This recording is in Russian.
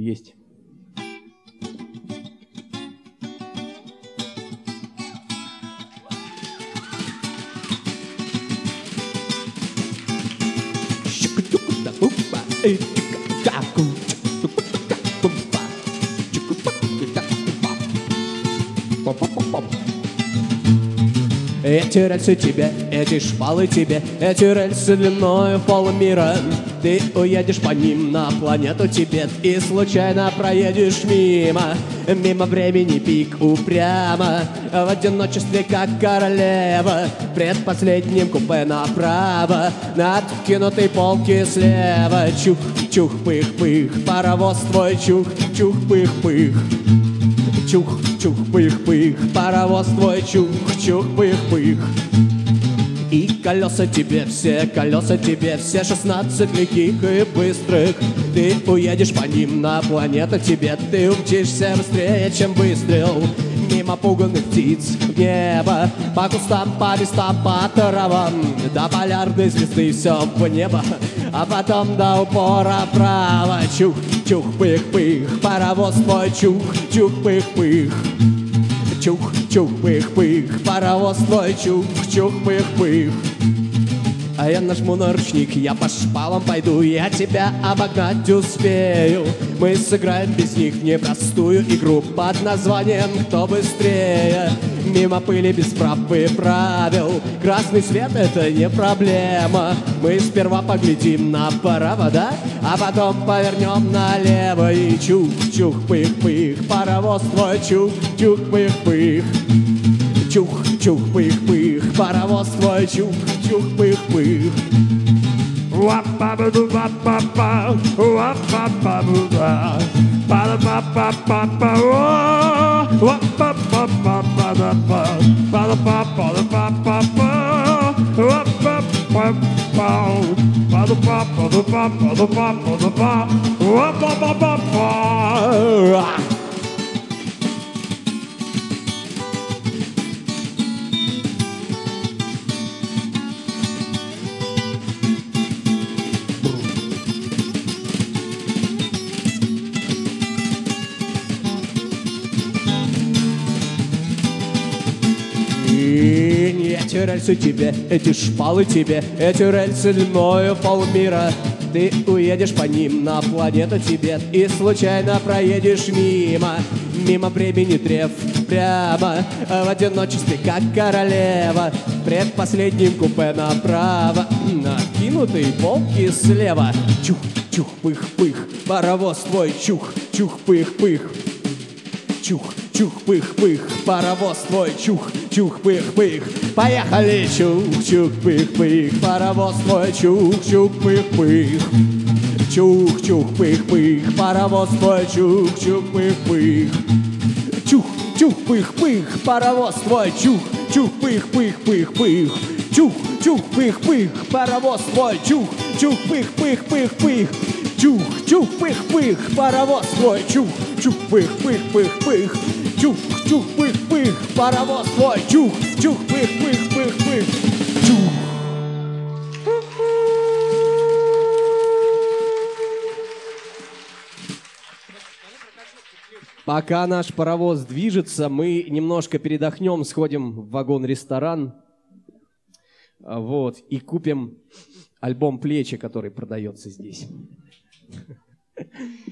Есть. Эти рельсы тебе, эти шпалы тебе, эти рельсы длиною полмира. Ты уедешь по ним на планету Тибет и случайно проедешь мимо. Мимо времени пик упрямо, в одиночестве как королева. В предпоследнем купе направо, на откинутой полке слева. Чух-чух-пых-пых, паровоз твой чух-чух-пых-пых. Чух-чух-пых-пых, паровоз твой чух-чух-пых-пых. И колеса тебе все 16 легких и быстрых. Ты уедешь по ним на планету Тибет, ты умчишься быстрее, чем выстрел. Мимо пуганных птиц в небо, по кустам, по листам, по травам, до полярной звезды все в небо, а потом до упора вправо. Чух-чух-пых-пых, паровоз твой чух-чух-пых-пых. Чух-чух-пых-пых, паровоз твой чух-чух-пых-пых. А я нажму на ручник, я по шпалам пойду, я тебя обогнать успею. Мы сыграем без них непростую игру под названием «Кто быстрее?». Мимо пыли без прав и правил, красный свет — это не проблема. Мы сперва поглядим направо, да? А потом повернем налево. И чух-чух-пых-пых, паровоз твой чух-чух-пых-пых. Чух-чух-пых-пых, паровоз твой чух-чух-пых-пых. Уа-па-ба-ду-ба-па-па, уа-па-па-бу-ба, па-да-па-па-па-па, уа-па-па-па-па-да-па, па-да-па-па-да-па-па-па, уа-па-па-па, па-да-па-па-да-па-па-да-па-па-да-па, уа-па-па-па-па. Эти рельсы тебе, эти шпалы тебе, эти рельсы длиною полмира. Ты уедешь по ним на планету Тибет и случайно проедешь мимо. Мимо времени древ прямо, в одиночестве как королева. В предпоследнем купе направо, на откинутой полке слева. Чух-чух-пых-пых, паровоз твой чух-чух-пых-пых. Чух-чух-пых-пых, паровоз твой чух-чух-пых-пых. Поехали! Чух-чух-пых-пых, паровоз твой чух-чух-пых-пых. Чух-чух-пых-пых, паровоз твой чух-чух-пых-пых. Чух-чух-пых-пых, паровоз твой чух-чух-пых-пых-пых. Чух-чух-пых-пых, паровоз твой чух-чух-пых-пых-пых. Чух-чух-пых-пых, паровоз твой чух-чух-пых-пых-пых. Чух-чух-пых-пых, паровоз твой чух-чух-пых-пых-пых. Чух. Пока наш паровоз движется, мы немножко передохнем, сходим в вагон-ресторан, вот, и купим альбом «Плечи», который продается здесь.